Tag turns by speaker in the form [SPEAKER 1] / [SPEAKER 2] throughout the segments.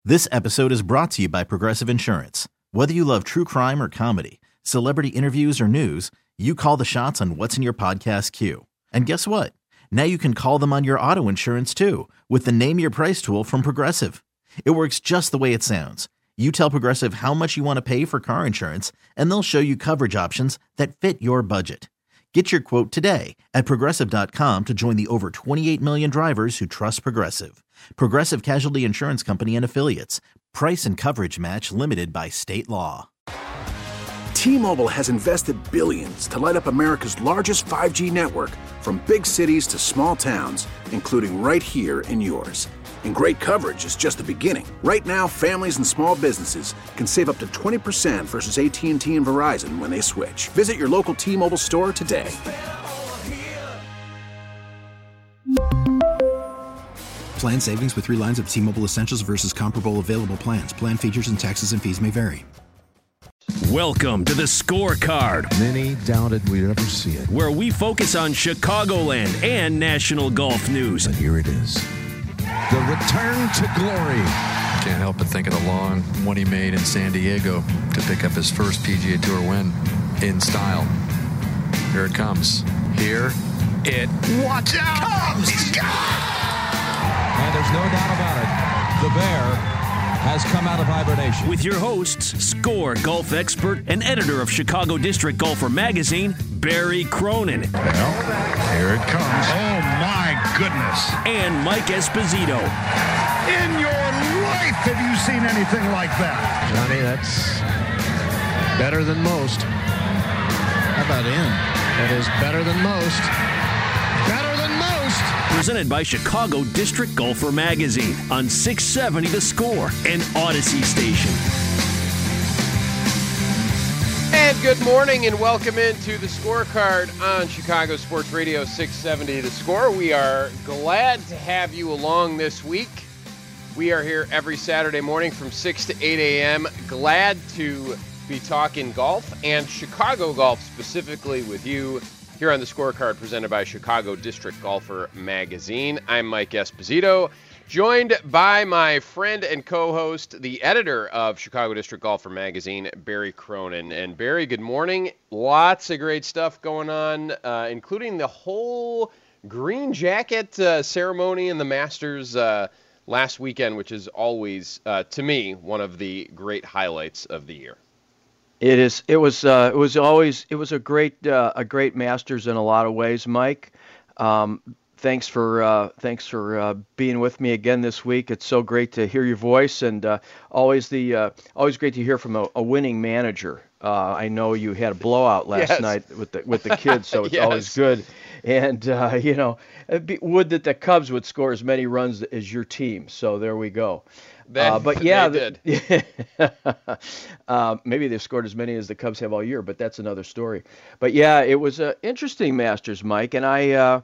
[SPEAKER 1] This episode is brought to you by Progressive Insurance. Whether you love true crime or comedy, celebrity interviews or news, you call the shots on what's in your podcast queue. And guess what? Now you can call them on your auto insurance too with the Name Your Price tool from Progressive. It works just the way it sounds. You tell Progressive how much you want to pay for car insurance, and they'll show you coverage options that fit your budget. Get your quote today at Progressive.com to join the over 28 million drivers who trust Progressive. Progressive Casualty Insurance Company and Affiliates. Price and coverage match limited by state law.
[SPEAKER 2] T-Mobile has invested billions to light up America's largest 5G network, from big cities to small towns, including right here in yours. And great coverage is just the beginning. Right now, families and small businesses can save up to 20% versus AT&T and Verizon when they switch. Visit your local T-Mobile store today.
[SPEAKER 3] Plan savings with 3 lines of T-Mobile Essentials versus comparable available plans. Plan features and taxes and fees may vary.
[SPEAKER 4] Welcome to the Scorecard.
[SPEAKER 5] Many doubted we'd ever see it,
[SPEAKER 4] where we focus on Chicagoland and national golf news.
[SPEAKER 5] but here it is. The return to glory.
[SPEAKER 6] Can't help but think of the long one he made in San Diego to pick up his first PGA Tour win in style. Here it comes. Watch out! Comes! He's got!
[SPEAKER 5] And there's no doubt about it. The Bear has come out of hibernation.
[SPEAKER 4] With your hosts, Score golf expert and editor of Chicago District Golfer magazine, Barry Cronin.
[SPEAKER 5] Well, here it comes.
[SPEAKER 7] Oh, my goodness.
[SPEAKER 4] And Mike Esposito.
[SPEAKER 7] In your life have you seen anything like that?
[SPEAKER 5] Johnny, that's better than most. How about in? That is better than most. Better than most.
[SPEAKER 4] Presented by Chicago District Golfer magazine on 670 The Score and Odyssey Station.
[SPEAKER 8] And good morning and welcome into the Scorecard on Chicago Sports Radio 670 The Score. We are glad to have you along this week. We are here every Saturday morning from 6 to 8 a.m. Glad to be talking golf and Chicago golf specifically with you here on the Scorecard presented by Chicago District Golfer magazine. I'm Mike Esposito, joined by my friend and co-host, the editor of Chicago District Golfer magazine, Barry Cronin. And Barry, good morning. Lots of great stuff going on, including the whole green jacket ceremony in the Masters last weekend, which is always, to me, one of the great highlights of the year.
[SPEAKER 9] It was a great Masters in a lot of ways, Mike. Thanks for being with me again this week. It's so great to hear your voice, and always great to hear from a winning manager. I know you had a blowout last night with the kids, so it's always good. And would that the Cubs would score as many runs as your team. So there we go. But yeah,
[SPEAKER 8] they did.
[SPEAKER 9] Maybe they've scored as many as the Cubs have all year, but that's another story. But yeah, it was an interesting Masters, Mike, and I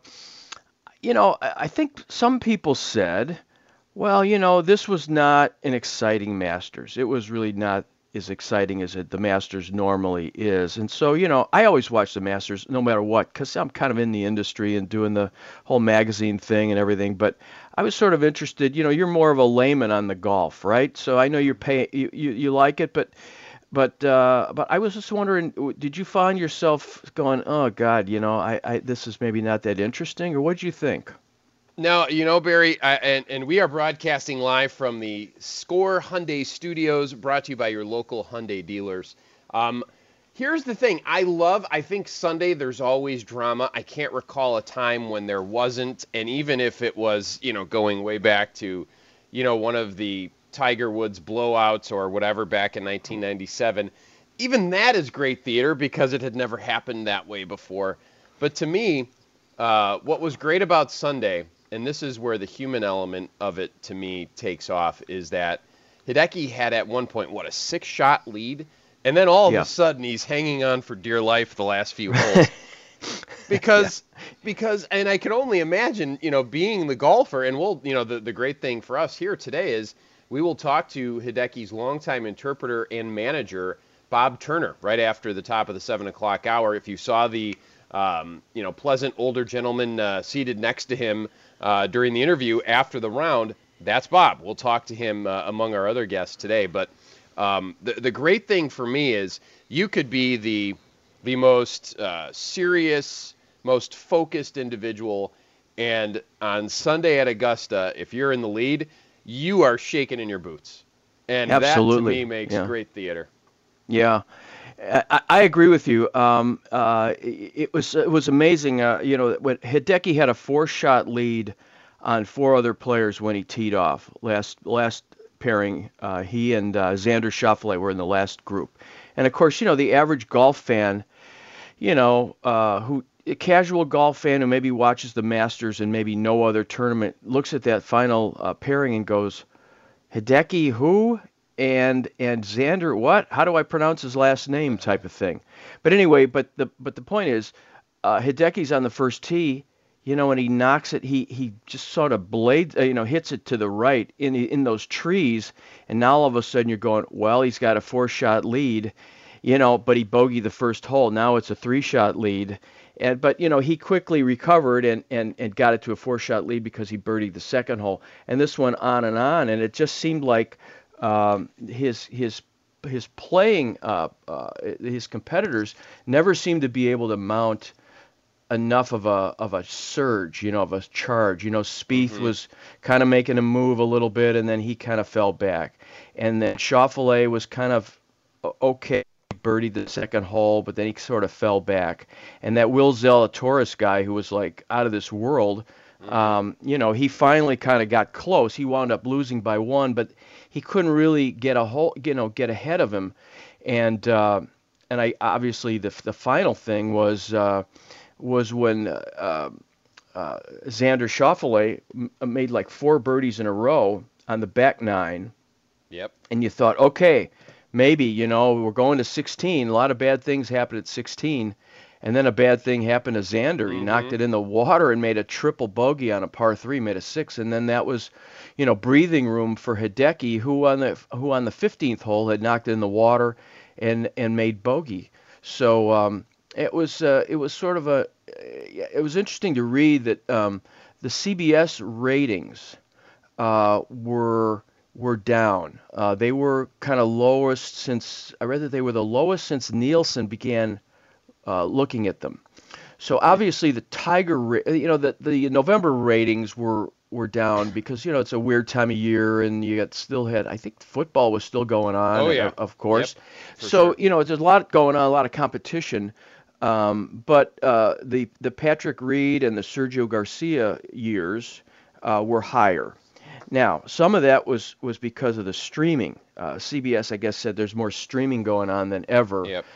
[SPEAKER 9] think some people said, well, this was not an exciting Masters. It was really not as exciting as the Masters normally is. And so, I always watch the Masters no matter what, because I'm kind of in the industry and doing the whole magazine thing and everything. But I was sort of interested, you're more of a layman on the golf, right? So I know you like it, but I was just wondering, did you find yourself going, oh God, this is maybe not that interesting, or what did you think?
[SPEAKER 8] No, Barry, and we are broadcasting live from the Score Hyundai Studios, brought to you by your local Hyundai dealers. Here's the thing. I think Sunday there's always drama. I can't recall a time when there wasn't, and even if it was, going way back to, one of the Tiger Woods blowouts or whatever back in 1997, even that is great theater because it had never happened that way before. But to me, what was great about Sunday, and this is where the human element of it to me takes off, is that Hideki had at one point, a 6-shot lead? And then all of a sudden he's hanging on for dear life the last few holes. Because, and I can only imagine, being the golfer, and the great thing for us here today is we will talk to Hideki's longtime interpreter and manager, Bob Turner, right after the top of the 7 o'clock hour. If you saw the, pleasant older gentleman seated next to him during the interview after the round, That's Bob. We'll talk to him among our other guests today. But the great thing for me is you could be the most serious, most focused individual, and on Sunday at Augusta, if you're in the lead, you are shaking in your boots. And
[SPEAKER 9] Absolutely.
[SPEAKER 8] That, to me, makes great theater.
[SPEAKER 9] Yeah. I agree with you. It was amazing. When Hideki had a 4-shot lead on 4 other players when he teed off. Last pairing, he and Xander Schauffele were in the last group. And of course, the average golf fan, a casual golf fan who maybe watches the Masters and maybe no other tournament looks at that final pairing and goes, Hideki who? And Xander what? How do I pronounce his last name? Type of thing. But anyway, but the point is, Hideki's on the first tee, and he knocks it. He just sort of hits it to the right in those trees, and now all of a sudden you're going, well, he's got a 4-shot lead, but he bogeyed the first hole. Now it's a 3-shot lead. But he quickly recovered and got it to a 4-shot lead because he birdied the second hole. And this went on, and it just seemed like his playing, his competitors never seemed to be able to mount enough of a surge, of a charge. Spieth was kind of making a move a little bit, and then he kind of fell back. And then Schauffele was kind of okay. Birdied the second hole, but then he sort of fell back. And that Will Zalatoris guy, who was like out of this world, he finally kind of got close. He wound up losing by 1, but he couldn't really get ahead of him. And I obviously the final thing was when Xander Schauffele made like 4 birdies in a row on the back 9.
[SPEAKER 8] Yep.
[SPEAKER 9] And you thought, okay, maybe, we're going to 16. A lot of bad things happened at 16. And then a bad thing happened to Xander. He knocked it in the water and made a triple bogey on a par 3, made a 6. And then that was, breathing room for Hideki, who on the 15th hole had knocked it in the water and made bogey. So it was sort of it was interesting to read that the CBS ratings were down. They were kind of lowest since, I read that they were the lowest since Nielsen began looking at them. So obviously the Tiger, the November ratings were down because, it's a weird time of year and I think football was still going on,
[SPEAKER 8] oh, yeah.
[SPEAKER 9] Of course.
[SPEAKER 8] Yep,
[SPEAKER 9] so, sure. There's a lot going on, a lot of competition. But the Patrick Reed and the Sergio Garcia years were higher. Now, some of that was because of the streaming. CBS, I guess, said there's more streaming going on than ever.
[SPEAKER 8] Yep.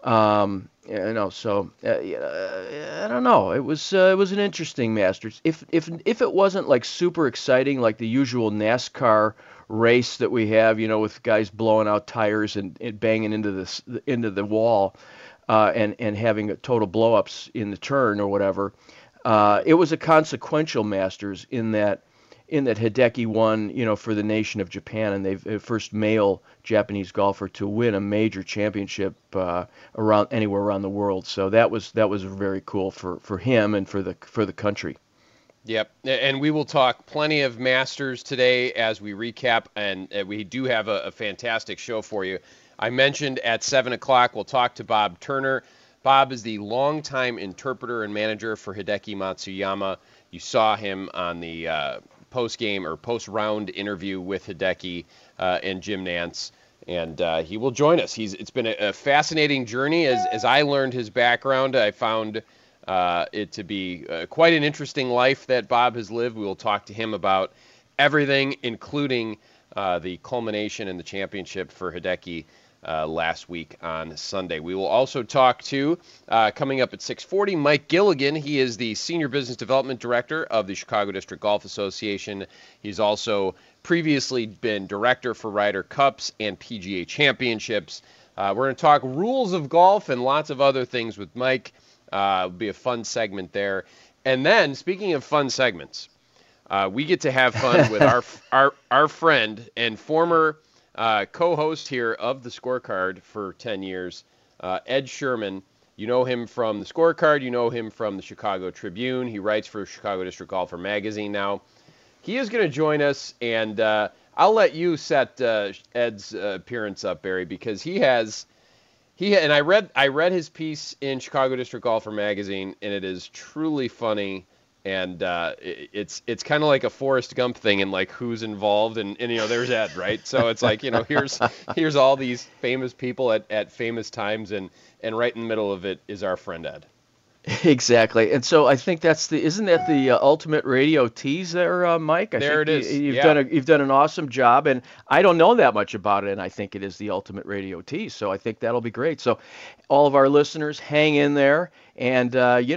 [SPEAKER 9] So I don't know. It was an interesting Masters. If it wasn't like super exciting, like the usual NASCAR race that we have, with guys blowing out tires and banging into the wall, and having total blowups in the turn or whatever, it was a consequential Masters in that Hideki won, for the nation of Japan, and they've first male Japanese golfer to win a major championship anywhere around the world. So that was very cool for him and for the country.
[SPEAKER 8] Yep, and we will talk plenty of Masters today as we recap, and we do have a fantastic show for you. I mentioned at 7 o'clock we'll talk to Bob Turner. Bob is the longtime interpreter and manager for Hideki Matsuyama. You saw him on the post-game or post-round interview with Hideki and Jim Nantz, and he will join us. It's been a fascinating journey. As I learned his background, I found it to be quite an interesting life that Bob has lived. We will talk to him about everything, including the culmination in the championship for Hideki last week on Sunday. We will also talk to, coming up at 6:40, Mike Gilligan. He is the Senior Business Development Director of the Chicago District Golf Association. He's also previously been Director for Ryder Cups and PGA Championships. We're going to talk rules of golf and lots of other things with Mike. It'll be a fun segment there. And then, speaking of fun segments, we get to have fun with our friend and former co-host here of the Scorecard for 10 years, Ed Sherman. You know him from the Scorecard. You know him from the Chicago Tribune. He writes for Chicago District Golfer magazine now. he is going to join us, and I'll let you set Ed's appearance up, Barry, because and I read his piece in Chicago District Golfer magazine, and it is truly funny. And it's kind of like a Forrest Gump thing, and like who's involved, and there's Ed, right? So it's like here's all these famous people at famous times, and right in the middle of it is our friend Ed.
[SPEAKER 9] Exactly, and so I think isn't that the Ultimate Radio tease there, Mike?
[SPEAKER 8] It is.
[SPEAKER 9] You've done an awesome job, and I don't know that much about it, and I think it is the Ultimate Radio tease. So I think that'll be great. So all of our listeners, hang in there, and Ed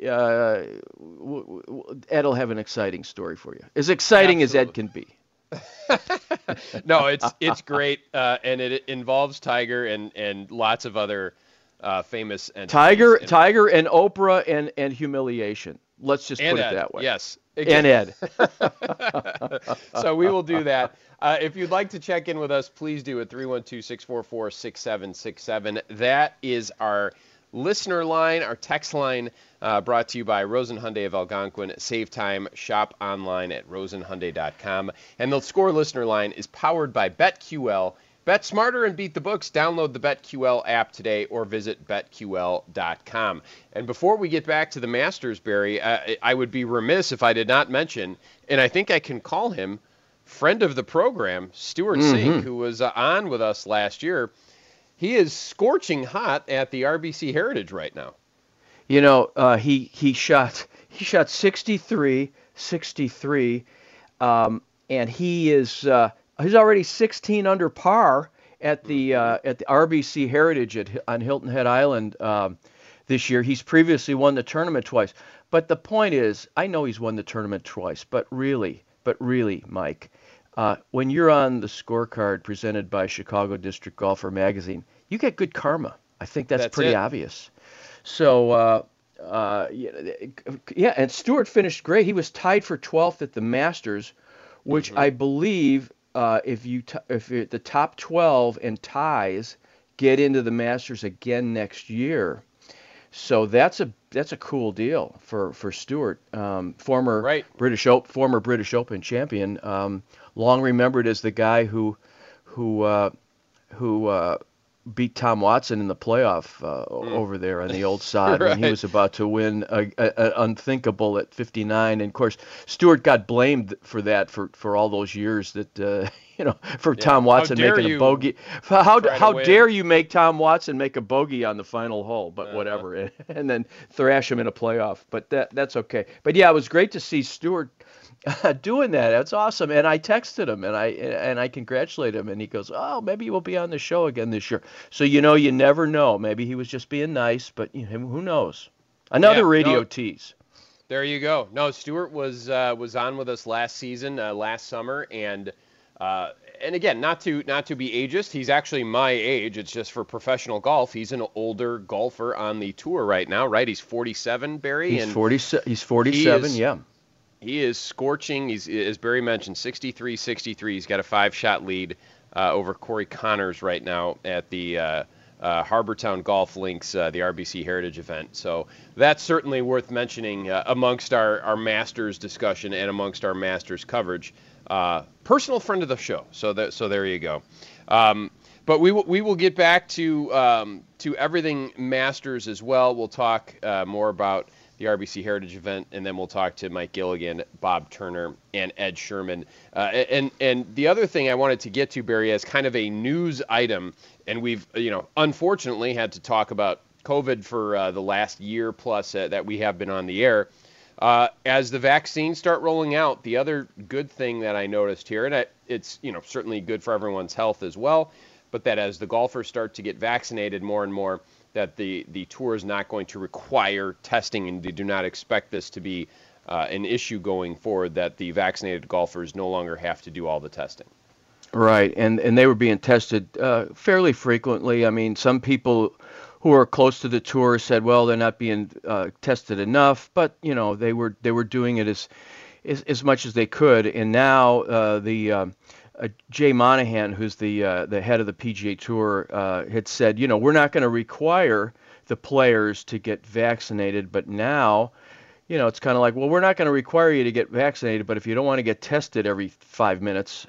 [SPEAKER 9] will have an exciting story for you, as exciting as Ed can be.
[SPEAKER 8] No, it's great, and it involves Tiger and lots of other famous entities.
[SPEAKER 9] Tiger and Oprah and humiliation. Let's just put it that way.
[SPEAKER 8] Yes.
[SPEAKER 9] And Ed.
[SPEAKER 8] So we will do that. If you'd like to check in with us, please do at 312-644-6767. That is our listener line, our text line, brought to you by Rosen Hyundai of Algonquin. Save time, shop online at rosenhyundai.com. And the Score listener line is powered by BetQL. Bet smarter and beat the books. Download the BetQL app today or visit betql.com. And before we get back to the Masters, Barry, I would be remiss if I did not mention, and I think I can call him friend of the program, Stewart Cink, who was on with us last year. He is scorching hot at the RBC Heritage right now.
[SPEAKER 9] He shot 63, and he's already 16 under par at the RBC Heritage on Hilton Head Island this year. He's previously won the tournament twice. But the point is, I know he's won the tournament twice, but really, Mike, when you're on the scorecard presented by Chicago District Golfer magazine, you get good karma. I think that's pretty obvious. So, and Stewart finished great. He was tied for 12th at the Masters, which I believe if the top 12 and ties get into the Masters again next year. So that's a cool deal for Stewart, former British Open champion, long remembered as the guy who beat Tom Watson in the playoff over there on the old sod when he was about to win an unthinkable at 59. And of course, Stewart got blamed for that for all those years that Tom Watson making a bogey. How dare you make Tom Watson make a bogey on the final hole? But whatever, and then thrash him in a playoff. But that's okay. But yeah, it was great to see Stewart doing that. That's awesome. And I texted him and I congratulated him, and he goes, "Oh, maybe you will be on the show again this year." So you never know. Maybe he was just being nice, but who knows? Another radio tease.
[SPEAKER 8] There you go. No, Stewart was on with us last season, last summer, and again, not to be ageist, he's actually my age. It's just for professional golf. He's an older golfer on the tour right now, right? He's 47, Barry.
[SPEAKER 9] He's 47, yeah.
[SPEAKER 8] He is scorching. He's, as Barry mentioned, 63-63. He's got a 5-shot lead over Corey Connors right now at the Harbortown Golf Links, the RBC Heritage event. So that's certainly worth mentioning amongst our Masters discussion and amongst our Masters coverage. Personal friend of the show. So there you go. But we will get back to everything Masters as well. We'll talk more about the RBC Heritage event, and then we'll talk to Mike Gilligan, Bob Turner, and Ed Sherman. And the other thing I wanted to get to, Barry, as kind of a news item, and we've unfortunately had to talk about COVID for the last year plus that we have been on the air. As the vaccines start rolling out, the other good thing that I noticed here, and it's certainly good for everyone's health as well, but that as the golfers start to get vaccinated more and more, that the tour is not going to require testing, and they do not expect this to be an issue going forward, that the vaccinated golfers no longer have to do all the testing.
[SPEAKER 9] Right, and they were being tested fairly frequently. I mean, some people who are close to the tour said, well, they're not being tested enough, but they were doing it as much as they could. And now Jay Monahan, who's the head of the PGA Tour, had said, we're not going to require the players to get vaccinated, but now, it's kind of like, well, we're not going to require you to get vaccinated, but if you don't want to get tested every 5 minutes,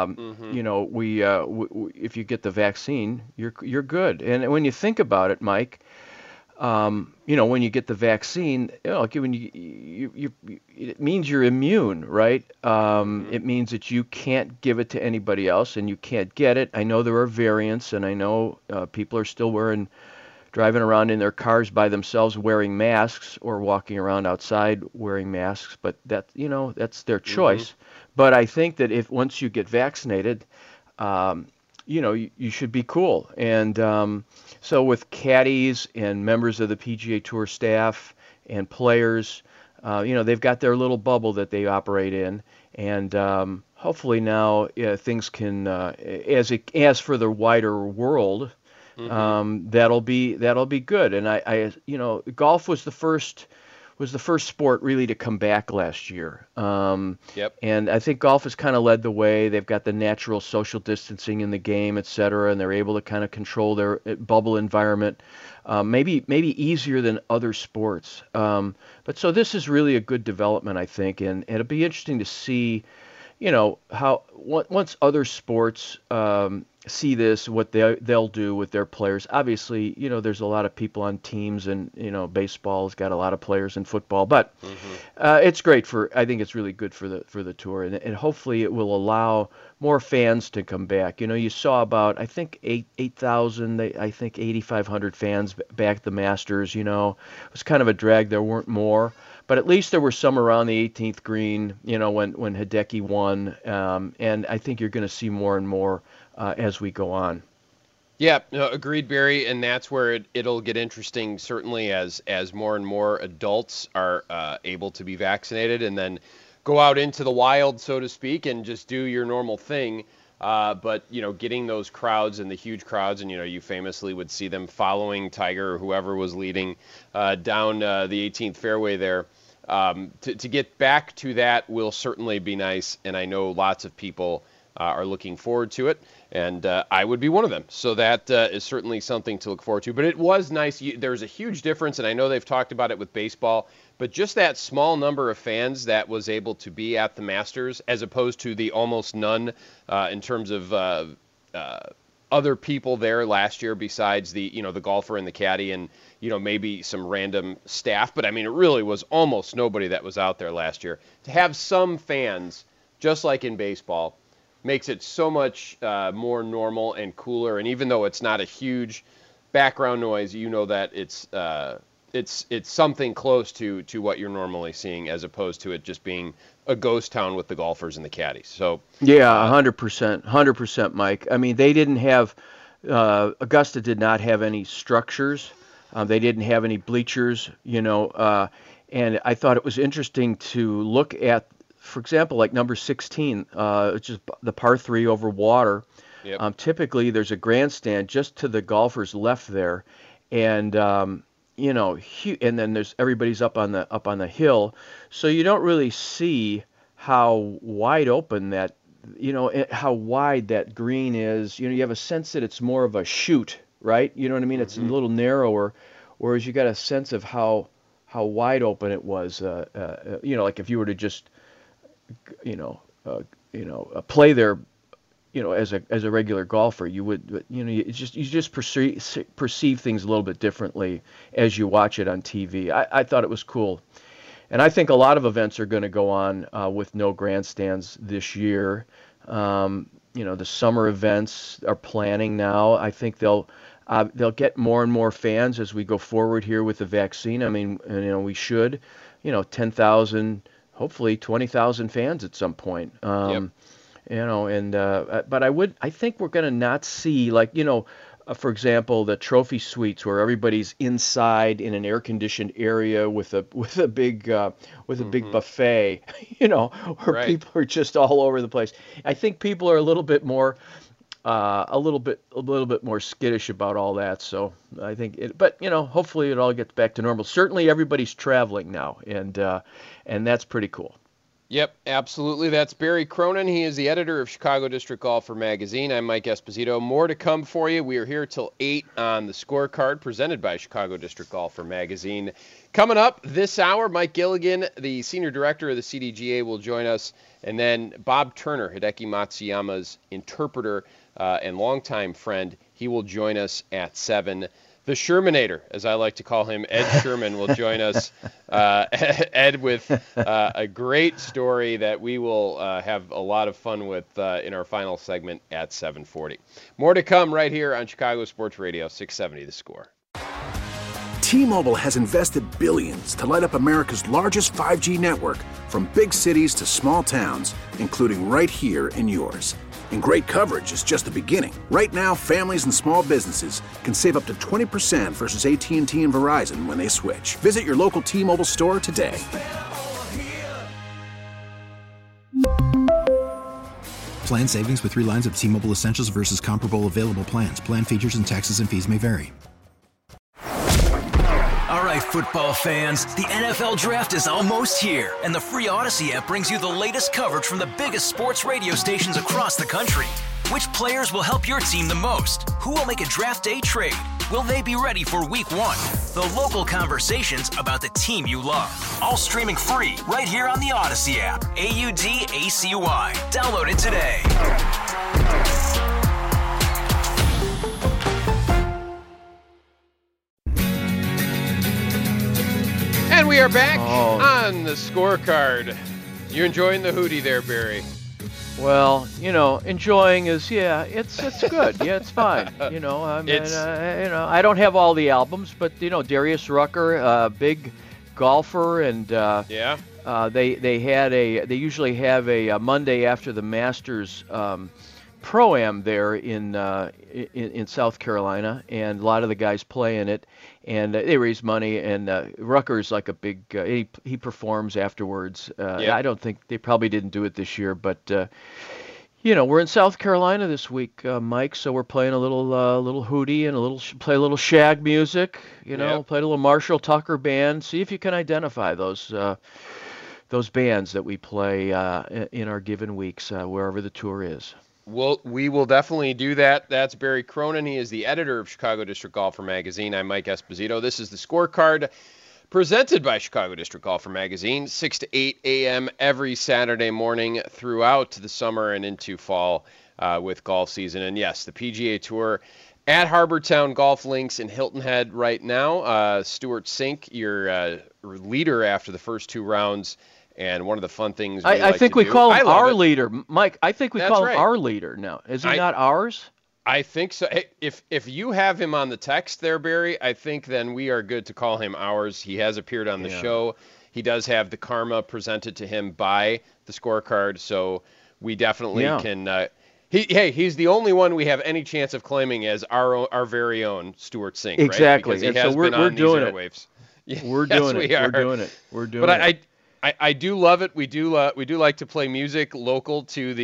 [SPEAKER 9] if you get the vaccine, you're good. And when you think about it, Mike, when you get the vaccine, it means you're immune, right? It means that you can't give it to anybody else, and you can't get it. I know there are variants, and I know people are still driving around in their cars by themselves wearing masks or walking around outside wearing masks, but that's their choice. But I think that once you get vaccinated, you should be cool. And so with caddies and members of the PGA Tour staff and players, they've got their little bubble that they operate in, and hopefully now things can, as for the wider world, that'll be good. And I golf was the first sport really to come back last year.
[SPEAKER 8] Yep.
[SPEAKER 9] And I think golf has kind of led the way. They've got the natural social distancing in the game, et cetera, and they're able to kind of control their bubble environment, maybe easier than other sports. But so this is really a good development, I think, and it'll be interesting to see, how once other sports see this, what they'll do with their players. Obviously, there's a lot of people on teams, and baseball's got a lot of players in football, but it's great I think it's really good for the tour, and hopefully it will allow more fans to come back. You saw about, I think 8,000, I think 8,500 fans back at the Masters. It was kind of a drag there weren't more. But at least there were some around the 18th green, when Hideki won, and I think you're going to see more and more as we go on.
[SPEAKER 8] Yeah, no, agreed, Barry, and that's where it'll get interesting, certainly as more and more adults are able to be vaccinated and then go out into the wild, so to speak, and just do your normal thing. But, getting those crowds and the huge crowds, and, you famously would see them following Tiger or whoever was leading down the 18th fairway there. To get back to that will certainly be nice, and I know lots of people are looking forward to it, and I would be one of them. So that is certainly something to look forward to. But it was nice. There's a huge difference, and I know they've talked about it with baseball, but just that small number of fans that was able to be at the Masters, as opposed to the almost none in terms of other people there last year besides the golfer and the caddy and maybe some random staff. But I mean, it really was almost nobody that was out there last year. To have some fans, just like in baseball, makes it so much more normal and cooler. And even though it's not a huge background noise, that it's something close to what you're normally seeing, as opposed to it just being a ghost town with the golfers and the caddies. So
[SPEAKER 9] yeah, 100%, Mike. I mean, they didn't have Augusta did not have any structures. They didn't have any bleachers, and I thought it was interesting to look at, for example, like number 16, which is the par 3 over water.
[SPEAKER 8] Yep.
[SPEAKER 9] Typically, there's a grandstand just to the golfers left there, and and then there's everybody's up on the hill, so you don't really see how wide open that, how wide that green is. You have a sense that it's more of a chute, right? You know what I mean? It's a little narrower, whereas you got a sense of how wide open it was. Like if you were to just play there, as a regular golfer, you would, you just perceive things a little bit differently as you watch it on TV. I thought it was cool, and I think a lot of events are going to go on with no grandstands this year. The summer events are planning now. I think they'll get more and more fans as we go forward here with the vaccine. I mean, we should, 10,000. Hopefully 20,000 fans at some point.
[SPEAKER 8] Yep.
[SPEAKER 9] But I think we're going to not see, like, for example, the trophy suites where everybody's inside in an air-conditioned area with a big buffet, where
[SPEAKER 8] Right.
[SPEAKER 9] people are just all over the place. I think people are a little bit more more skittish about all that. So I think but hopefully it all gets back to normal. Certainly everybody's traveling now, and that's pretty cool.
[SPEAKER 8] Yep, absolutely. That's Barry Cronin. He is the editor of Chicago District Golfer Magazine. I'm Mike Esposito. More to come for you. We are here till 8 on the Scorecard, presented by Chicago District Golfer Magazine. Coming up this hour, Mike Gilligan, the senior director of the CDGA, will join us. And then Bob Turner, Hideki Matsuyama's interpreter and longtime friend, he will join us at 7. The Shermanator, as I like to call him, Ed Sherman, will join us. Ed with a great story that we will have a lot of fun with in our final segment at 7:40. More to come right here on Chicago Sports Radio, 670 The Score.
[SPEAKER 2] T-Mobile has invested billions to light up America's largest 5G network, from big cities to small towns, including right here in yours. And great coverage is just the beginning. Right now, families and small businesses can save up to 20% versus AT&T and Verizon when they switch. Visit your local T-Mobile store today.
[SPEAKER 3] Plan savings with 3 lines of T-Mobile Essentials versus comparable available plans. Plan features and taxes and fees may vary.
[SPEAKER 10] All right, football fans, the NFL Draft is almost here, and the free Odyssey app brings you the latest coverage from the biggest sports radio stations across the country. Which players will help your team the most? Who will make a draft day trade? Will they be ready for week 1? The local conversations about the team you love. All streaming free right here on the Odyssey app. AUDACY. Download it today.
[SPEAKER 8] And we are back on the Scorecard. You enjoying the hootie there, Barry?
[SPEAKER 9] Well, enjoying is, it's good. Yeah, it's fine. I don't have all the albums, but Darius Rucker, big golfer, and they usually have a Monday after the Masters Pro-Am there in South Carolina, and a lot of the guys play in it, and they raise money, and Rucker's like a big he performs afterwards. I don't think they probably didn't do it this year, but we're in South Carolina this week, Mike, so we're playing a little hootie and play a little shag music, play a little Marshall Tucker band. See if you can identify those bands that we play in our given weeks wherever the tour is.
[SPEAKER 8] Well, we will definitely do that. That's Barry Cronin. He is the editor of Chicago District Golfer Magazine. I'm Mike Esposito. This is the Scorecard, presented by Chicago District Golfer Magazine, 6 to 8 a.m. every Saturday morning throughout the summer and into fall with golf season. And yes, the PGA Tour at Harbortown Golf Links in Hilton Head right now. Stuart Sink, your leader after the first 2 rounds. And one of the fun things
[SPEAKER 9] I think we call him our leader, Mike. I think we call him our leader now. Is he not ours?
[SPEAKER 8] I think so. If you have him on the text there, Barry, I think then we are good to call him ours. He has appeared on the show. He does have the karma presented to him by the Scorecard, so we definitely can. He's the only one we have any chance of claiming as our very own Stuart Sink.
[SPEAKER 9] Exactly.
[SPEAKER 8] Right?
[SPEAKER 9] And so we're doing it. We're doing it. We're doing it.
[SPEAKER 8] I do love it. We do like to play music local to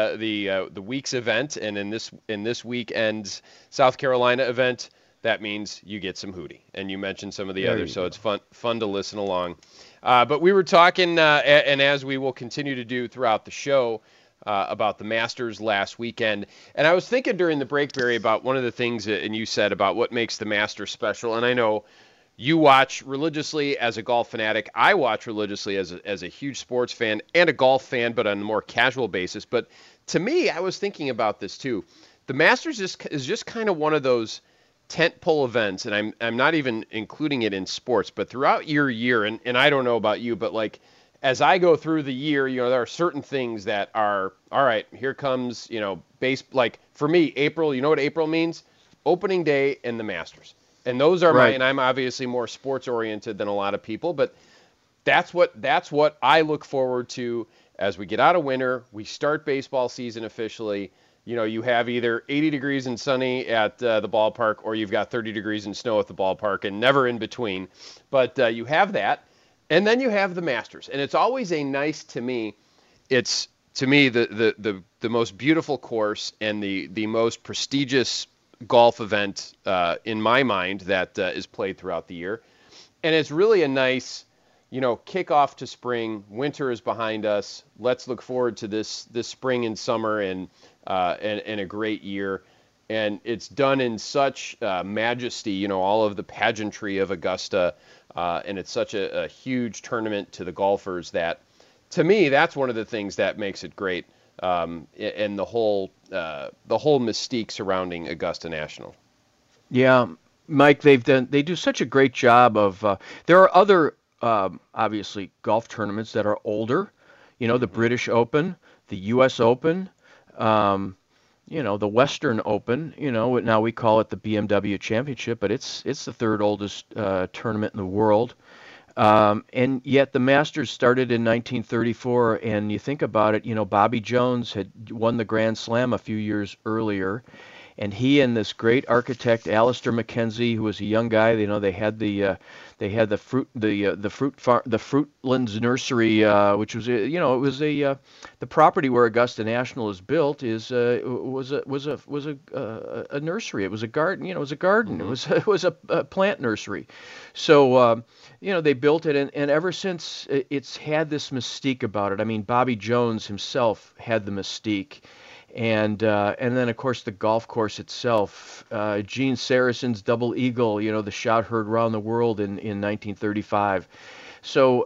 [SPEAKER 8] the week's event, and in this weekend's South Carolina event, that means you get some hootie. And you mentioned some of the others, so it's fun to listen along. But we were talking, and as we will continue to do throughout the show, about the Masters last weekend. And I was thinking during the break, Barry, about one of the things, and you said about what makes the Masters special. And I know you watch religiously as a golf fanatic. I watch religiously as a huge sports fan and a golf fan, but on a more casual basis. But to me, I was thinking about this too. The Masters is just kind of one of those tentpole events, and I'm not even including it in sports, but throughout your year, and I don't know about you, but like as I go through the year, there are certain things that are, all right, here comes, like for me, April, you know what April means? Opening day and the Masters. And those are and I'm obviously more sports oriented than a lot of people, but that's what I look forward to as we get out of winter. We start baseball season officially. You have either 80 degrees and sunny at the ballpark, or you've got 30 degrees and snow at the ballpark, and never in between. But you have that, and then you have the Masters, and it's always it's to me the most beautiful course and the most prestigious golf event in my mind that is played throughout the year. And it's really a nice kickoff to spring. Winter is behind us. Let's look forward to this spring and summer and a great year. And it's done in such majesty, all of the pageantry of Augusta, and it's such a huge tournament to the golfers that, to me, that's one of the things that makes it great, and the whole mystique surrounding Augusta National.
[SPEAKER 9] Yeah, Mike, they do such a great job of. There are other obviously golf tournaments that are older, the British Open, the U.S. Open. The Western Open, now we call it the BMW Championship, but it's the third oldest tournament in the world. And yet the Masters started in 1934, and you think about it, Bobby Jones had won the Grand Slam a few years earlier, and he and this great architect Alistair Mackenzie, who was a young guy, they had the Fruitlands Nursery, which was the property where Augusta National is built was a nursery. It was a garden. It was a garden. Mm-hmm. It was a plant nursery. So they built it, and ever since it's had this mystique about it. I mean, Bobby Jones himself had the mystique. And then, of course, the golf course itself, Gene Saracen's Double Eagle, the shot heard around the world in 1935. So,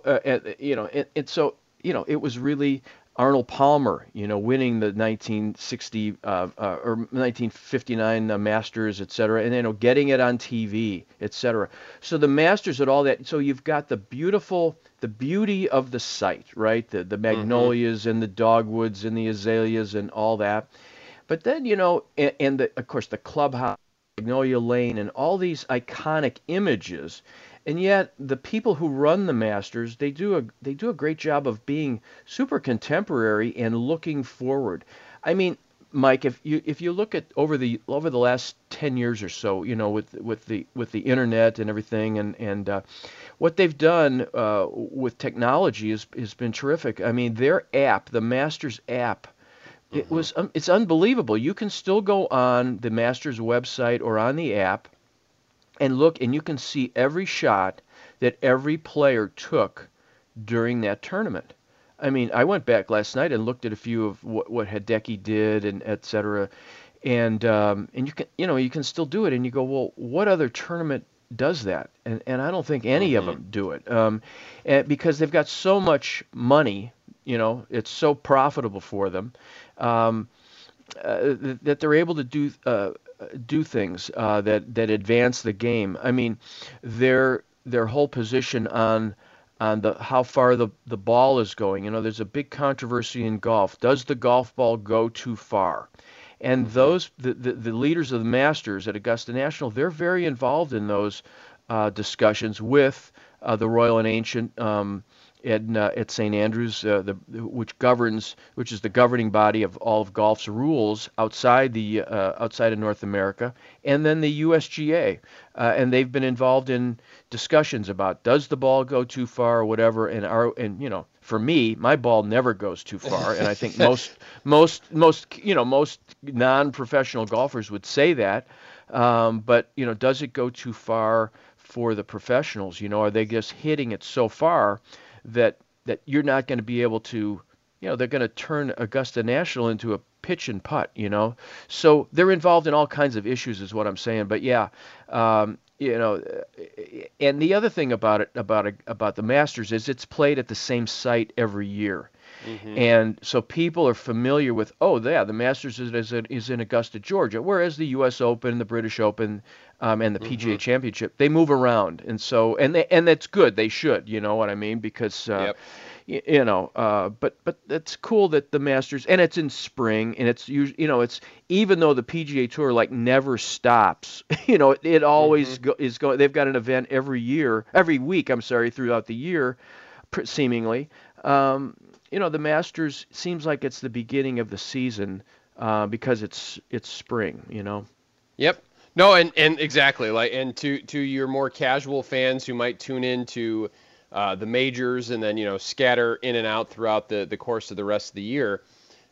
[SPEAKER 9] it was really Arnold Palmer, winning the 1960 or 1959 Masters, et cetera, and, getting it on TV, et cetera. So the Masters and all that. So you've got the beauty of the site, right? The magnolias and the dogwoods and the azaleas and all that. But then, of course, the clubhouse, Magnolia Lane, and all these iconic images. And yet, the people who run the Masters, they do a great job of being super contemporary and looking forward. I mean, Mike, if you look at over the last 10 years or so, with the internet and everything, and what they've done with technology has been terrific. I mean, their app, the Masters app, it's unbelievable. You can still go on the Masters website or on the app and look, and you can see every shot that every player took during that tournament. I mean, I went back last night and looked at a few of what Hideki did and et cetera, and you can still do it. And you go, well, what other tournament does that? And I don't think any of them do it, because they've got so much money. It's so profitable for them that they're able to do things that advance the game. I mean, their whole position on how far the ball is going. There's a big controversy in golf. Does the golf ball go too far? And those the leaders of the Masters at Augusta National, they're very involved in those discussions with the Royal and Ancient at St. Andrews, which is the governing body of all of golf's rules outside of North America, and then the USGA, and they've been involved in discussions about does the ball go too far or whatever, and for me, my ball never goes too far, and I think most non-professional golfers would say that, but does it go too far for the professionals? Are they just hitting it so far that you're not going to be able to, they're going to turn Augusta National into a pitch and putt, So they're involved in all kinds of issues is what I'm saying. But yeah, and the other thing about the Masters is it's played at the same site every year. Mm-hmm. And so people are familiar with, the Masters is in Augusta, Georgia, whereas the U.S. Open, the British Open, and the PGA Championship, they move around, and so and that's good. They should, you know what I mean? Because but it's cool that the Masters, and it's in spring, and it's it's even though the PGA Tour never stops, it always is going. They've got an event every week throughout the year, seemingly. The Masters seems like it's the beginning of the season because it's spring,
[SPEAKER 8] Yep. No, and exactly. And to your more casual fans who might tune in to the majors and then, scatter in and out throughout the course of the rest of the year,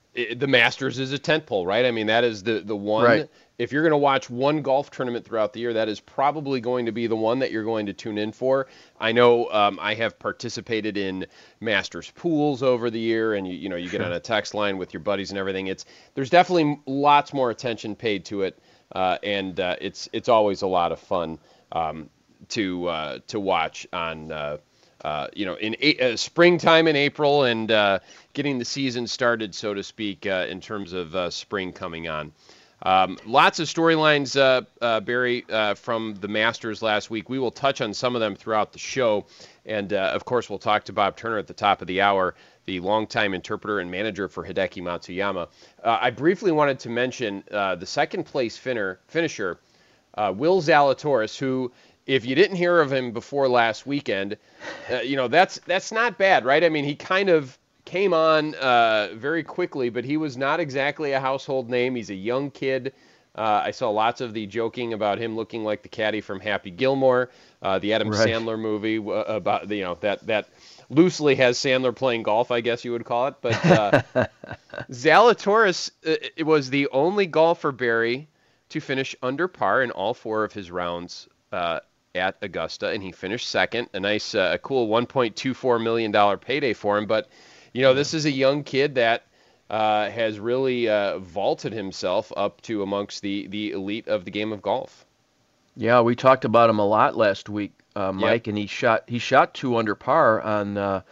[SPEAKER 8] the Masters is a tentpole, right? I mean, that is the one.
[SPEAKER 9] Right.
[SPEAKER 8] If you're going to watch one golf tournament throughout the year, that is probably going to be the one that you're going to tune in for. I know I have participated in Masters pools over the year, and you get on a text line with your buddies and everything. There's definitely lots more attention paid to it, and it's always a lot of fun to watch on in springtime in April and getting the season started, so to speak, in terms of spring coming on. Lots of storylines, Barry, from the Masters last week. We will touch on some of them throughout the show. And, of course, we'll talk to Bob Turner at the top of the hour, the longtime interpreter and manager for Hideki Matsuyama. I briefly wanted to mention the second-place finisher, Will Zalatoris, who, if you didn't hear of him before last weekend, that's not bad, right? I mean, he kind of came on very quickly, but he was not exactly a household name. He's a young kid. I saw lots of the joking about him looking like the caddy from Happy Gilmore, the Adam Sandler movie about that loosely has Sandler playing golf, I guess you would call it. But Zalatoris it was the only golfer, Barry, to finish under par in all 4 of his rounds at Augusta, and he finished second. A nice, cool $1.24 million payday for him, but this is a young kid that has really vaulted himself up to amongst the elite of the game of golf.
[SPEAKER 9] Yeah, we talked about him a lot last week, Mike, and he shot 2 under par in the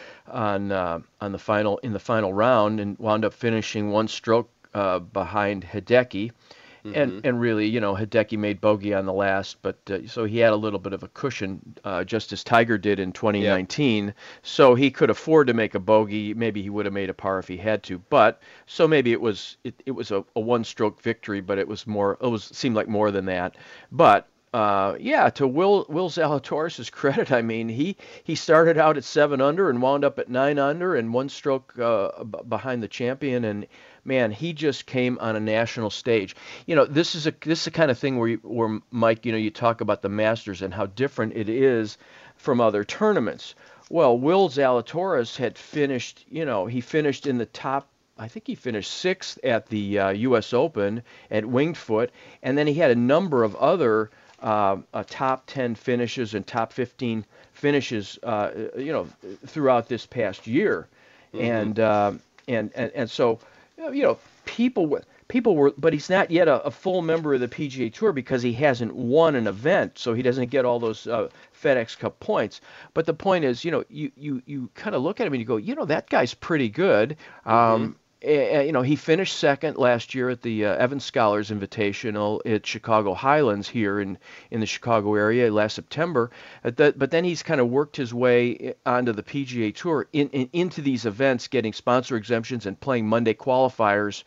[SPEAKER 9] final round and wound up finishing 1 stroke behind Hideki. Mm-hmm. And really, Hideki made bogey on the last, but so he had a little bit of a cushion, just as Tiger did in 2019. Yeah. So he could afford to make a bogey. Maybe he would have made a par if he had to. But so maybe it was a 1-stroke victory, but seemed like more than that. But to Will Zalatoris' credit, I mean, he started out at 7 under and wound up at 9 under and 1 stroke behind the champion, and man, he just came on a national stage. This is the kind of thing where Mike, you talk about the Masters and how different it is from other tournaments. Well, Will Zalatoris had finished, he finished in the top. I think he finished 6th at the U.S. Open at Winged Foot, and then he had a number of other top 10 finishes and top 15 finishes, throughout this past year, mm-hmm. and so, people were, but he's not yet a full member of the PGA Tour because he hasn't won an event, so he doesn't get all those FedEx Cup points. But the point is, you kind of look at him and you go, that guy's pretty good. Mm-hmm. He finished second last year at the Evans Scholars Invitational at Chicago Highlands here in the Chicago area last September. But then he's kind of worked his way onto the PGA Tour into these events, getting sponsor exemptions and playing Monday qualifiers,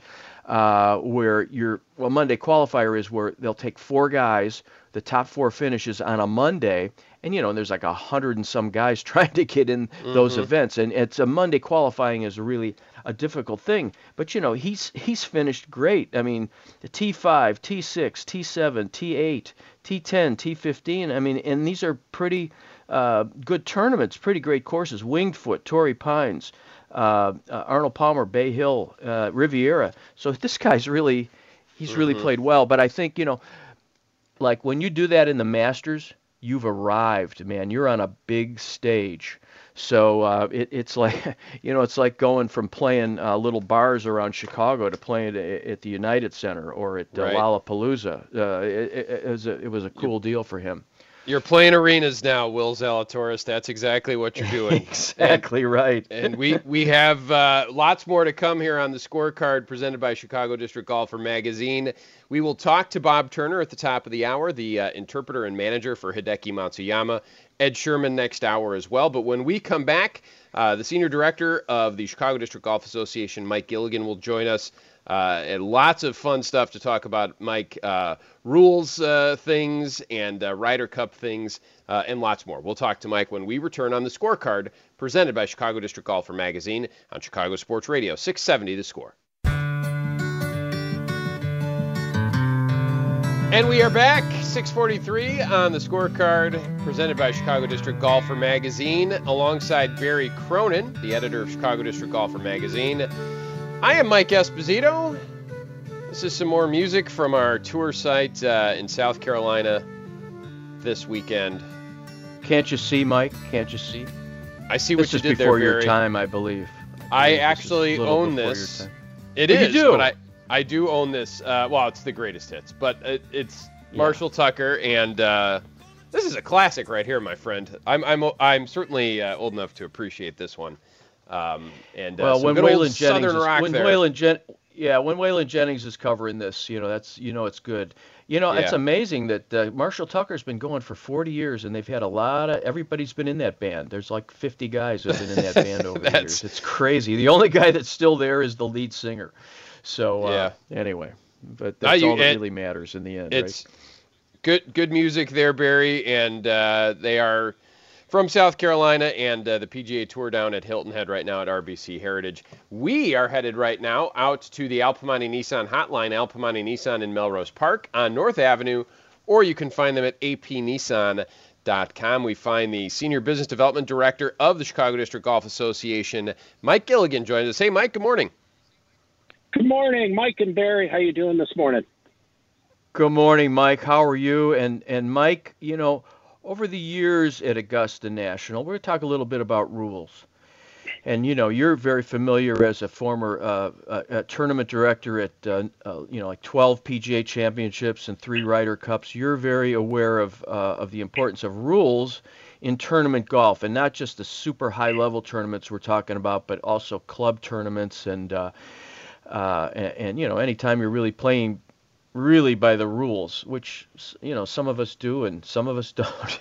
[SPEAKER 9] Monday qualifier is where they'll take 4 guys, the top 4 finishes on a Monday, and there's like 100 and some guys trying to get in those events, and it's a Monday qualifying is really a difficult thing. But he's finished great. I mean, the T5, T6, T7, T8, T10, T15. I mean, and these are pretty good tournaments, pretty great courses. Winged Foot, Torrey Pines, Arnold Palmer, Bay Hill, Riviera. So this guy's really played well. But I think like when you do that in the Masters, you've arrived, man. You're on a big stage. So it's like it's like going from playing little bars around Chicago to playing at the United Center or at Lollapalooza. It was a cool deal for him.
[SPEAKER 8] You're playing arenas now, Will Zalatoris. That's exactly what you're doing.
[SPEAKER 9] Exactly right.
[SPEAKER 8] And we have lots more to come here on the Scorecard presented by Chicago District Golfer Magazine. We will talk to Bob Turner at the top of the hour, the interpreter and manager for Hideki Matsuyama. Ed Sherman next hour as well. But when we come back, the senior director of the Chicago District Golf Association, Mike Gilligan, will join us. And lots of fun stuff to talk about, Mike. Rules things and Ryder Cup things and lots more. We'll talk to Mike when we return on the Scorecard presented by Chicago District Golfer Magazine on Chicago Sports Radio, 670 The Score. And we are back, 6:43 on the Scorecard presented by Chicago District Golfer Magazine alongside Barry Cronin, the editor of Chicago District Golfer Magazine. I am Mike Esposito. This is some more music from our tour site in South Carolina this weekend.
[SPEAKER 9] Can't you see, Mike? Can't you see?
[SPEAKER 8] I see what you did there, Barry.
[SPEAKER 9] This is before your time, I believe.
[SPEAKER 8] I actually own this. It is, but I do own this. Well, it's the greatest hits, but it's Marshall Tucker, and this is a classic right here, my friend. I'm certainly old enough to appreciate this one. When
[SPEAKER 9] Waylon Jennings is covering this, it's good. It's amazing that Marshall Tucker's been going for 40 years, and they've had everybody's been in that band. There's like 50 guys who've been in that band over the years. It's crazy. The only guy that's still there is the lead singer. So anyway, but that's all that really matters in the end.
[SPEAKER 8] It's good music there, Barry, and they are from South Carolina, and the PGA Tour down at Hilton Head right now at RBC Heritage. We are headed right now out to the Al Piemonte Nissan hotline, Al Piemonte Nissan in Melrose Park on North Avenue, or you can find them at apnissan.com. We find the Senior Business Development Director of the Chicago District Golf Association, Mike Gilligan, joins us. Hey, Mike, good morning.
[SPEAKER 11] Good morning, Mike and Barry. How you doing this morning?
[SPEAKER 9] Good morning, Mike. How are you? And Mike, over the years at Augusta National, we're going to talk a little bit about rules. And, you're very familiar as a former tournament director at, like 12 PGA championships and 3 Ryder Cups. You're very aware of the importance of rules in tournament golf, and not just the super high-level tournaments we're talking about, but also club tournaments and anytime you're really playing really by the rules, which some of us do and some of us don't.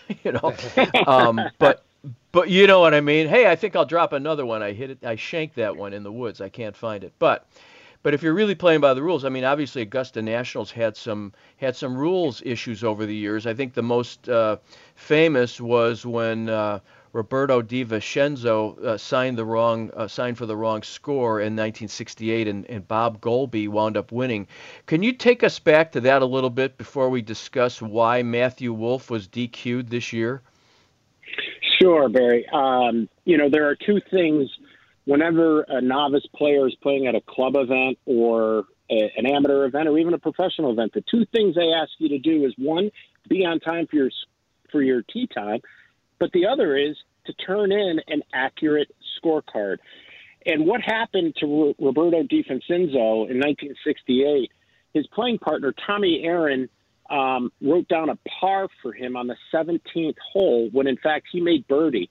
[SPEAKER 9] But you know what I mean. Hey, I think I'll drop another one. I shanked that one in the woods. I can't find it. But if you're really playing by the rules, I mean, obviously Augusta National's had some rules issues over the years. I think the most famous was when Roberto Di Vincenzo signed for the wrong score in 1968, and Bob Golby wound up winning. Can you take us back to that a little bit before we discuss why Matthew Wolff was DQ'd this year?
[SPEAKER 11] Sure, Barry. There are two things whenever a novice player is playing at a club event or an amateur event or even a professional event. The two things they ask you to do is, one, be on time for your tee time, but the other is to turn in an accurate scorecard. And what happened to Roberto Di Vincenzo in 1968, his playing partner, Tommy Aaron, wrote down a par for him on the 17th hole when, in fact, he made birdie.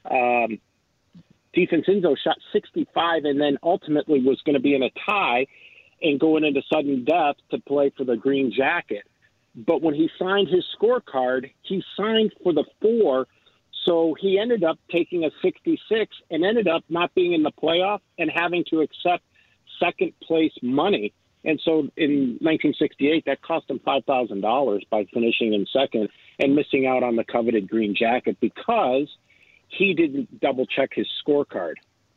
[SPEAKER 11] Di Vincenzo shot 65 and then ultimately was going to be in a tie and going into sudden death to play for the green jacket. But when he signed his scorecard, he signed for the 4, so he ended up taking a 66 and ended up not being in the playoff and having to accept second-place money. And so in 1968, that cost him $5,000 by finishing in second and missing out on the coveted green jacket because he didn't double-check his scorecard.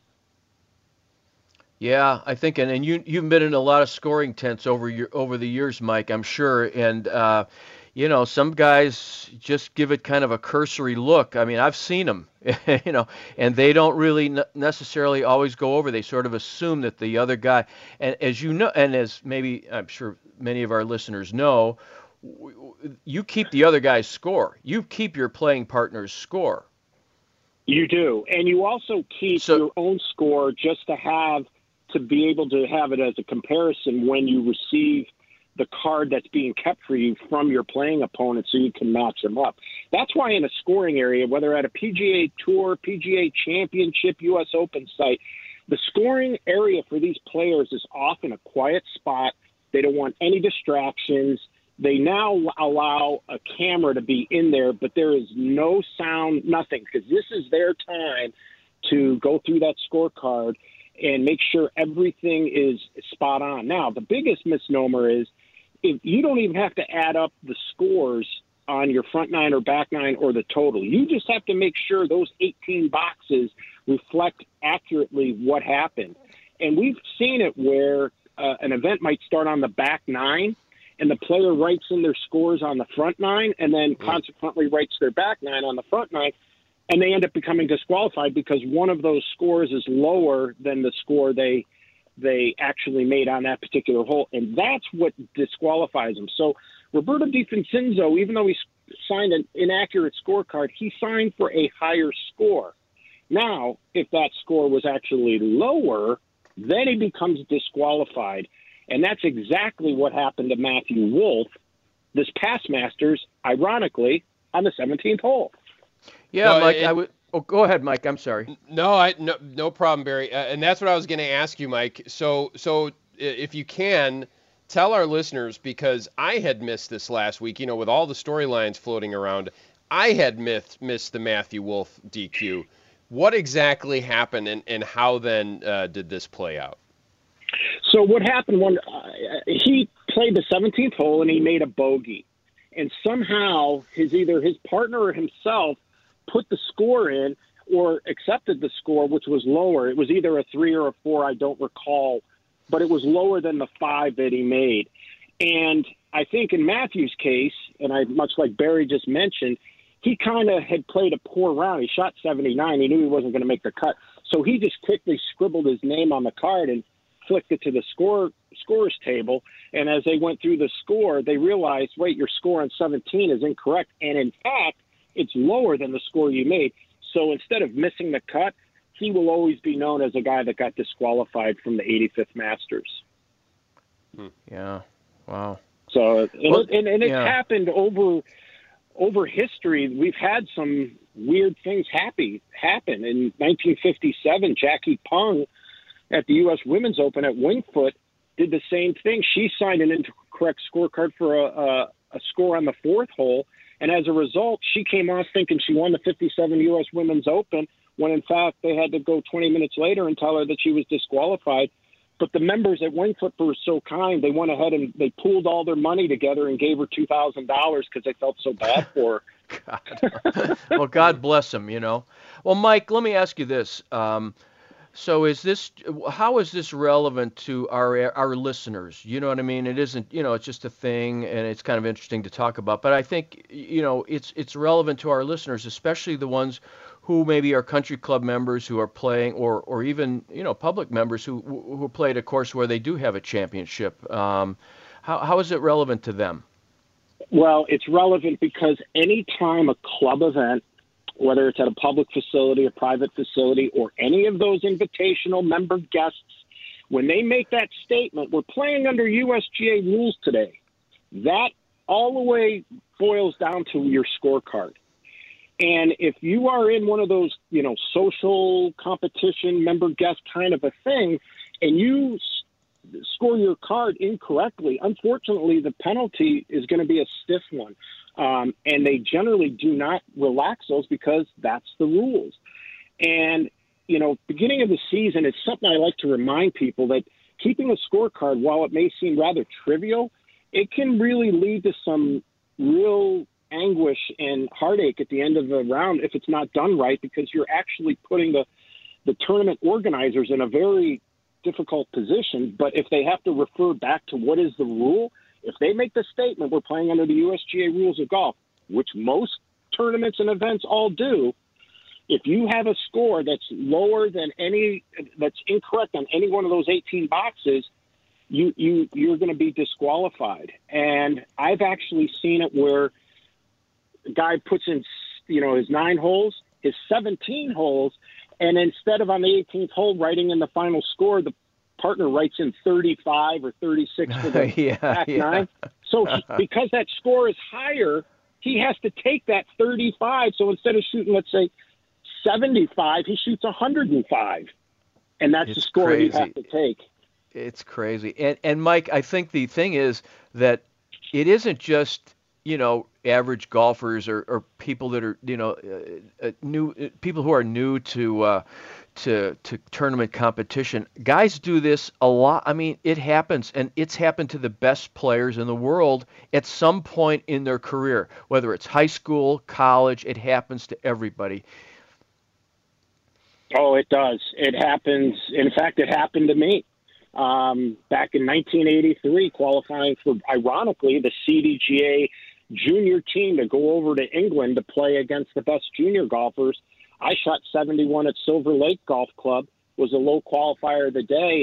[SPEAKER 9] Yeah, I think, and you've been in a lot of scoring tents over the years, Mike, I'm sure, and some guys just give it kind of a cursory look. I mean, I've seen them, and they don't really necessarily always go over. They sort of assume that the other guy, and as you know, and as maybe I'm sure many of our listeners know, you keep the other guy's score. You keep your playing partner's score.
[SPEAKER 11] You do, and you also keep your own score just to be able to have it as a comparison when you receive the card that's being kept for you from your playing opponent so you can match them up. That's why in a scoring area, whether at a PGA Tour, PGA Championship, U.S. Open site, the scoring area for these players is often a quiet spot. They don't want any distractions. They now allow a camera to be in there, but there is no sound, nothing, because this is their time to go through that scorecard and make sure everything is spot on. Now, the biggest misnomer is if you don't even have to add up the scores on your front nine or back nine or the total. You just have to make sure those 18 boxes reflect accurately what happened. And we've seen it where an event might start on the back nine and the player writes in their scores on the front nine and then consequently writes their back nine on the front nine. And they end up becoming disqualified because one of those scores is lower than the score they they actually made on that particular hole, and that's what disqualifies him. So Roberto DiVincenzo, even though he signed an inaccurate scorecard, he signed for a higher score. Now, if that score was actually lower, then he becomes disqualified. And that's exactly what happened to Matthew Wolff this past Masters, ironically, on the 17th hole.
[SPEAKER 9] Yeah, no, Mike, go ahead, Mike. I'm sorry.
[SPEAKER 8] No problem, Barry. And that's what I was going to ask you, Mike. So if you can, tell our listeners, because I had missed this last week, with all the storylines floating around, I had missed the Matthew Wolff DQ. What exactly happened, and how then did this play out?
[SPEAKER 11] So what happened when he played the 17th hole and he made a bogey, and somehow either his partner or himself put the score in or accepted the score, which was lower. It was either a 3 or a 4, I don't recall, but it was lower than the 5 that he made. And I think in Matthew's case, and much like Barry just mentioned, he kind of had played a poor round. He shot 79. He knew he wasn't going to make the cut. So he just quickly scribbled his name on the card and flicked it to the scorer's table. And as they went through the score, they realized, wait, your score on 17 is incorrect. And in fact, it's lower than the score you made. So instead of missing the cut, he will always be known as a guy that got disqualified from the 85th Masters.
[SPEAKER 9] Yeah. Wow.
[SPEAKER 11] So, it's happened over history. We've had some weird things happen. In 1957, Jackie Pung at the U.S. Women's Open at Winged Foot did the same thing. She signed an incorrect scorecard for a score on the 4th hole, and as a result, she came off thinking she won the 57 U.S. Women's Open, when in fact they had to go 20 minutes later and tell her that she was disqualified. But the members at Winged Foot were so kind, they went ahead and they pooled all their money together and gave her $2,000 because they felt so bad for her.
[SPEAKER 9] God. Well, God bless them, Well, Mike, let me ask you this. So how is this relevant to our listeners? You know what I mean? It isn't, it's just a thing, and it's kind of interesting to talk about. But I think, it's relevant to our listeners, especially the ones who maybe are country club members who are playing, or even, public members who played a course where they do have a championship. How is it relevant to them?
[SPEAKER 11] Well, it's relevant because any time a club event, whether it's at a public facility, a private facility, or any of those invitational member guests, when they make that statement, we're playing under USGA rules today, that all the way boils down to your scorecard. And if you are in one of those, social competition member guest kind of a thing, and you score your card incorrectly, unfortunately, the penalty is going to be a stiff one. And they generally do not relax those because that's the rules. And, beginning of the season, it's something I like to remind people that keeping a scorecard, while it may seem rather trivial, it can really lead to some real anguish and heartache at the end of the round if it's not done right, because you're actually putting the tournament organizers in a very difficult position. But if they have to refer back to what is the rule, if they make the statement, we're playing under the USGA rules of golf, which most tournaments and events all do, if you have a score that's lower than that's incorrect on any one of those 18 boxes, you're going to be disqualified. And I've actually seen it where a guy puts in, his 9 holes, his 17 holes, and instead of on the 18th hole writing in the final score, the partner writes in 35 or 36 for the back 9. So because that score is higher, he has to take that 35. So instead of shooting, let's say, 75, he shoots 105. And that's the score you have to take.
[SPEAKER 9] It's crazy. And Mike, I think the thing is that it isn't just, average golfers or people that are, new people who are new to tournament competition. Guys do this a lot. I mean, it happens, and it's happened to the best players in the world at some point in their career, whether it's high school, college. It happens to everybody.
[SPEAKER 11] Oh, it does. It happens. In fact, it happened to me back in 1983, qualifying for, ironically, the CDGA junior team to go over to England to play against the best junior golfers. I shot 71 at Silver Lake Golf Club, was a low qualifier of the day, and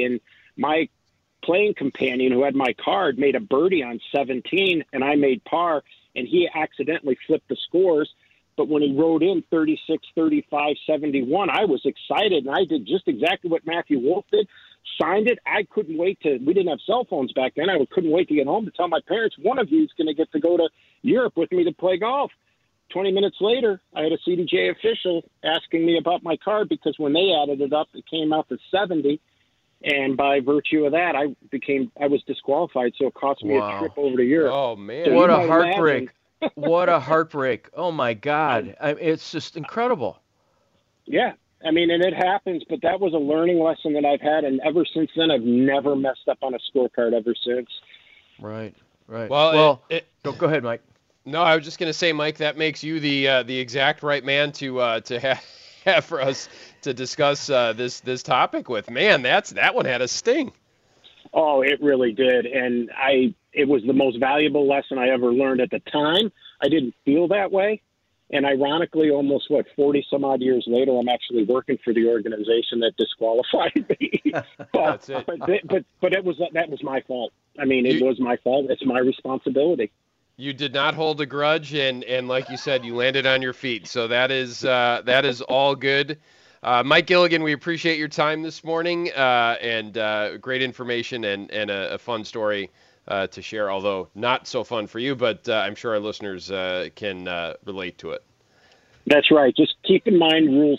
[SPEAKER 11] my playing companion who had my card made a birdie on 17, and I made par, and he accidentally flipped the scores. But when he wrote in 36, 35, 71, I was excited, and I did just exactly what Matthew Wolff did, signed it. I couldn't wait we didn't have cell phones back then. I couldn't wait to get home to tell my parents, one of you is going to get to go to Europe with me to play golf. 20 minutes later, I had a CDJ official asking me about my card because when they added it up, it came out to 70. And by virtue of that, I was disqualified, so it cost me a trip over to Europe.
[SPEAKER 8] Oh, man.
[SPEAKER 11] So
[SPEAKER 9] what a heartbreak. What a heartbreak. Oh, my God. It's just incredible.
[SPEAKER 11] Yeah. I mean, and it happens, but that was a learning lesson that I've had, and ever since then, I've never messed up on a scorecard ever since.
[SPEAKER 9] Right.
[SPEAKER 8] Well,
[SPEAKER 9] go ahead, Mike.
[SPEAKER 8] No, I was just going to say, Mike, that makes you the exact right man to have for us to discuss this topic with. Man, that one had a sting.
[SPEAKER 11] Oh, it really did, and it was the most valuable lesson I ever learned. At the time, I didn't feel that way, and ironically, almost 40 some odd years later, I'm actually working for the organization that disqualified me.
[SPEAKER 8] That's it.
[SPEAKER 11] But that was my fault. I mean, it was my fault. It's my responsibility.
[SPEAKER 8] You did not hold a grudge, and like you said, you landed on your feet. So that is all good. Mike Gilligan, we appreciate your time this morning, and great information and a fun story to share, although not so fun for you, but I'm sure our listeners can relate to it.
[SPEAKER 11] That's right. Just keep in mind Rule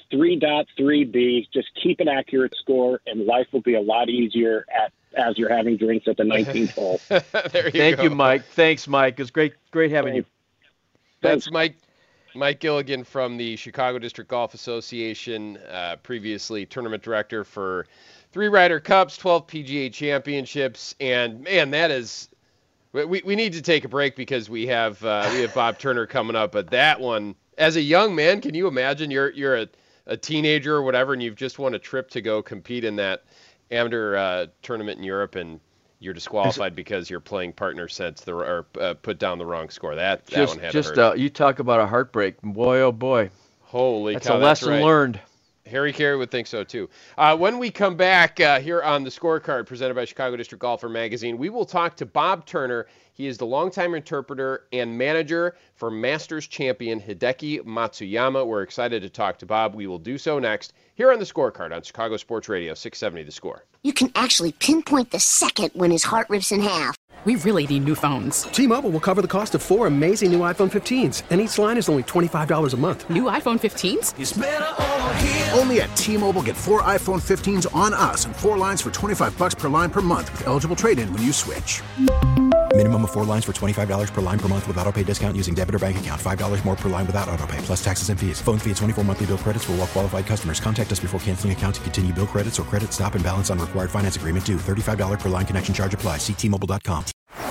[SPEAKER 11] 3.3b. Just keep an accurate score, and life will be a lot easier as you're having drinks at the 19th hole.
[SPEAKER 9] Thank you, Mike. Thanks, Mike. It was great having you.
[SPEAKER 8] That's Mike Gilligan from the Chicago District Golf Association, previously tournament director for 3 Ryder Cups, 12 PGA Championships, and man, that is. We need to take a break because we have Bob Turner coming up, but that one, as a young man, can you imagine you're a teenager or whatever, and you've just won a trip to go compete in that amateur tournament in Europe, and you're disqualified because your playing partner put down the wrong score. That one had to hurt.
[SPEAKER 9] You talk about a heartbreak, boy, oh boy.
[SPEAKER 8] Holy
[SPEAKER 9] that's
[SPEAKER 8] cow!
[SPEAKER 9] A lesson learned.
[SPEAKER 8] Harry Carey would think so too. When we come back here on the Scorecard presented by Chicago District Golfer Magazine, we will talk to Bob Turner. He is the longtime interpreter and manager for Masters champion Hideki Matsuyama. We're excited to talk to Bob. We will do so next here on the Scorecard on Chicago Sports Radio 670 The Score.
[SPEAKER 12] You can actually pinpoint the second when his heart rips in half.
[SPEAKER 13] We really need new phones.
[SPEAKER 14] T-Mobile will cover the cost of 4 amazing new iPhone 15s, and each line is only $25 a month.
[SPEAKER 13] New iPhone 15s?
[SPEAKER 2] It's better over here. Only at T-Mobile, get 4 iPhone 15s on us and 4 lines for $25 per line per month with eligible trade-in when you switch.
[SPEAKER 3] Minimum of 4 lines for $25 per line per month with autopay discount using debit or bank account. $5 more per line without autopay, plus taxes and fees. Phone fee at 24 monthly bill credits for well-qualified customers. Contact us before canceling account to continue bill credits or credit stop and balance on required finance agreement due. $35 per line connection charge applies. See T-Mobile.com.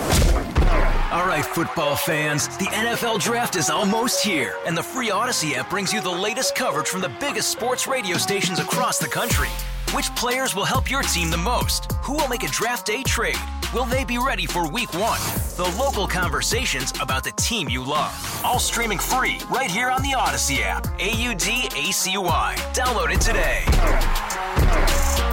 [SPEAKER 10] All right, football fans, the NFL Draft is almost here, and the free Odyssey app brings you the latest coverage from the biggest sports radio stations across the country. Which players will help your team the most? Who will make a draft day trade? Will they be ready for Week 1? The local conversations about the team you love. All streaming free right here on the Odyssey app. AUDACY. Download it today.